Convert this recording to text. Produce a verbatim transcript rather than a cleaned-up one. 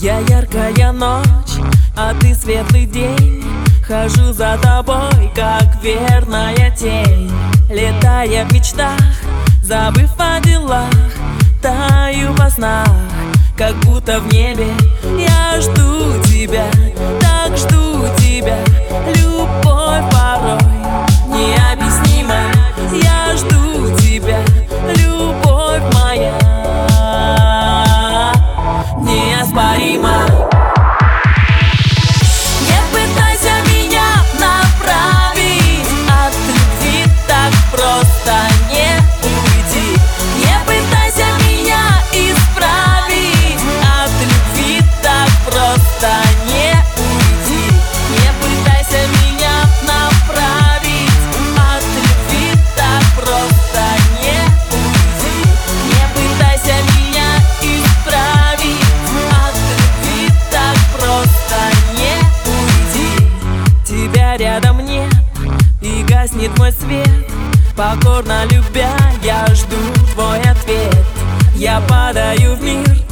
Я яркая ночь, а ты светлый день. Хожу за тобой, как верная тень. Летая в мечтах, забыв о делах, таю во снах, как будто в небе. Я жду тебя, так жду тебя. Любовь порой необъяснимая. Я жду тебя, любовь моя неоспорима. Не пытайся меня направить, от любви так просто не уйти. Не пытайся меня исправить, от любви так просто не уйти. Не пытайся меня направить, от любви так просто не уйти. Не пытайся меня исправить, от любви так просто не уйти. Тебя рядом нет, и гаснет мой свет. Покорно любя, я жду твой ответ. Я падаю в мир,